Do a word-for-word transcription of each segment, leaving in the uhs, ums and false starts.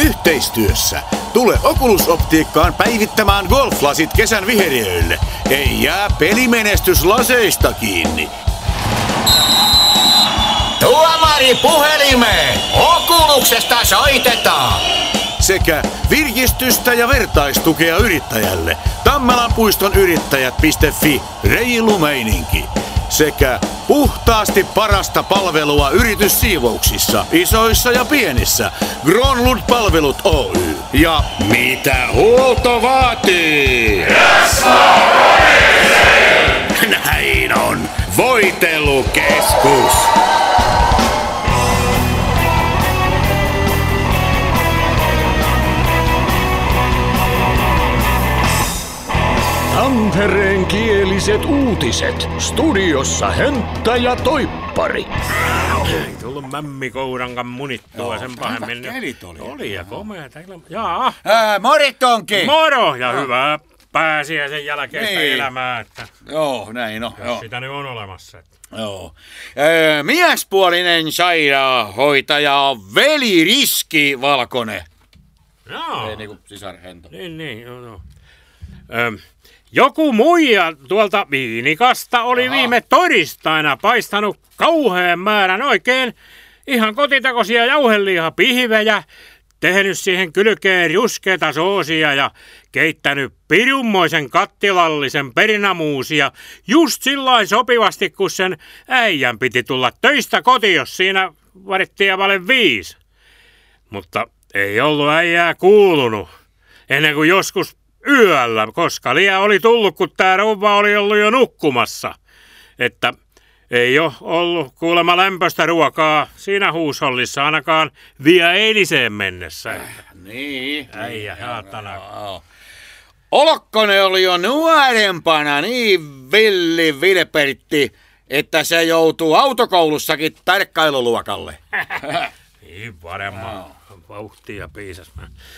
yhteistyössä. Tule Oculus Optiikkaan päivittämään golflasit kesän viheriöille. Ei jää pelimenestys laseista kiinni. Tuomari puhelimeen! Oculuksesta soitetaan! Sekä virkistystä ja vertaistukea yrittäjälle. Tammelanpuiston yrittäjät piste fi, reilu meininki. Sekä puhtaasti parasta palvelua yrityssiivouksissa, isoissa ja pienissä. Gronlund-palvelut Oy. Ja mitä huolto vaatii? Näin on. Voitelukeskus. Tampereen kieliset uutiset. Studiossa Hentta ja Toippari. Ei tullut mämmikourankan munittua sen pahemmin. Kelit oli. Oli ja komeata ilma. Jaa. Ää, moritonki. Moro ja hyvää pääsiäisen jälkeistä Niin. elämää. Että Joo, näin on. Joo. sitä nyt on olemassa. Että. Joo. Öö, miespuolinen sairaanhoitaja on Veli Riski Valkonen. Joo. Ei niinku sisar Hento. Niin, niin. Joo, joo. Öm, joku muija tuolta Viinikasta oli Aha. viime torstaina paistanut kauhean määrän oikein ihan kotitekoisia jauhelihapihvejä, tehnyt siihen kylkeen ruskeata soosia ja keittänyt pirummoisen kattilallisen perinamuusia just sillain sopivasti, kun sen äijän piti tulla töistä kotiin, jos siinä varittiin vale viisi. Mutta ei ollut äijää kuulunut ennen kuin joskus yöllä, koska liian oli tullut, kun tää rouva oli ollut jo nukkumassa. Että ei ole ollut kuulemma lämpöistä ruokaa siinä huushollissa ainakaan vielä eiliseen mennessä. Niin. Äijä, saatana. Joo. Olkkonen oli jo nuorempana niin villi vilpertti, että se joutuu autokoulussakin tarkkailuluokalle. Niin varmaan vauhtia piisas.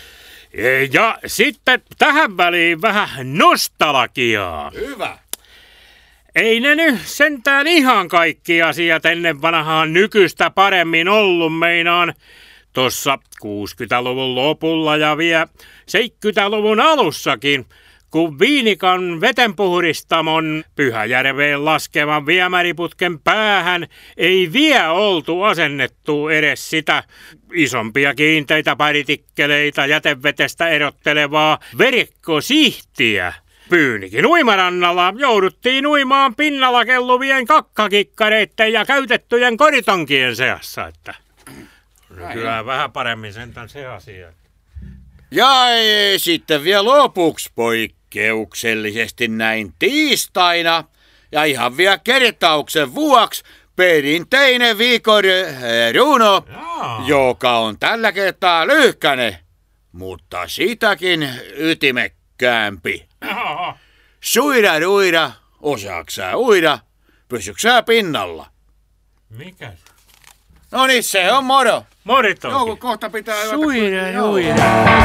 Ja sitten tähän väliin vähän nostalgiaa. Hyvä. Ei ne nyt sentään ihan kaikki asiat ennen vanhaan nykyistä paremmin ollut, meinaan. Tossa kuusikymmentäluvun lopulla ja vielä seitsemänkymmentäluvun alussakin, kun Viinikan vetenpuhdistamon Pyhäjärveen laskevan viemäriputken päähän ei vielä oltu asennettu edes sitä isompia kiinteitä paritikkeleita jätevetestä erottelevaa verikkosihtiä. Pyynikin uimarannalla jouduttiin uimaan pinnalla kelluvien kakkakikkareitten ja käytettyjen koritonkien seassa, että nykyään vähän paremmin sentään se asia. Ja ei, sitten vielä lopuksi poikkeuksellisesti näin tiistaina ja ihan vielä kertauksen vuoksi perinteinen viikon runo, Jaa. joka on tällä kertaa lyhkäne, mutta sitäkin ytimekkäämpi. Jaha. Suida ruida, osaaksää uida, pysyksää pinnalla. Mikä se? No niin, se on moro. Moritonki. Joo, kun kohta pitää... Suida, juida.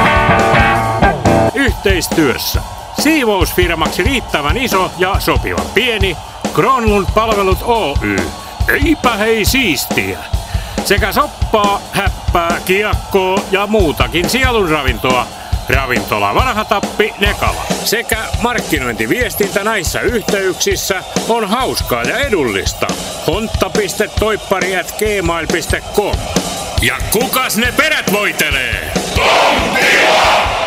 Yhteistyössä. Siivousfirmaksi riittävän iso ja sopivan pieni. Gronlund-palvelut Oy. Eipä hei siistiä. Sekä soppaa, häppää, kiekkoa ja muutakin sielunravintoa. Ravintola Vanhatappi Nekala. Sekä markkinointiviestintä näissä yhteyksissä on hauskaa ja edullista. hontta piste toippari ät gmail piste com. Ja kukas ne perät voitelee? Tontila!